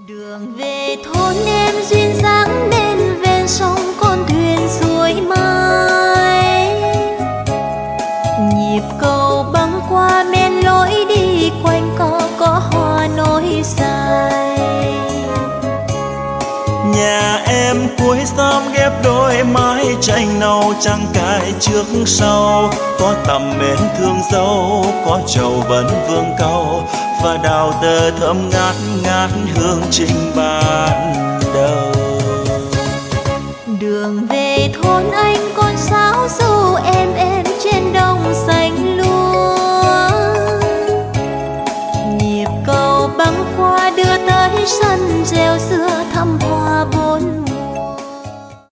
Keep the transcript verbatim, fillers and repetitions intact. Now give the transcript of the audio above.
Đường về thôn em duyên dáng bên ven sông, con thuyền xuôi mai. Nhịp cầu băng qua men lối đi quanh co có hoa nối dài. Nhà em cuối xóm ghép đôi mái tranh nâu trăng cài trước sau, có tầm mến thương dâu, có trầu vấn vương cau và đào tơ thơm ngát ngát hương trình ban đầu. Đường về thôn anh con sáo ru em em trên đồng xanh lúa. Nhịp cầu băng qua đưa tới sân reo xưa thăm hoa.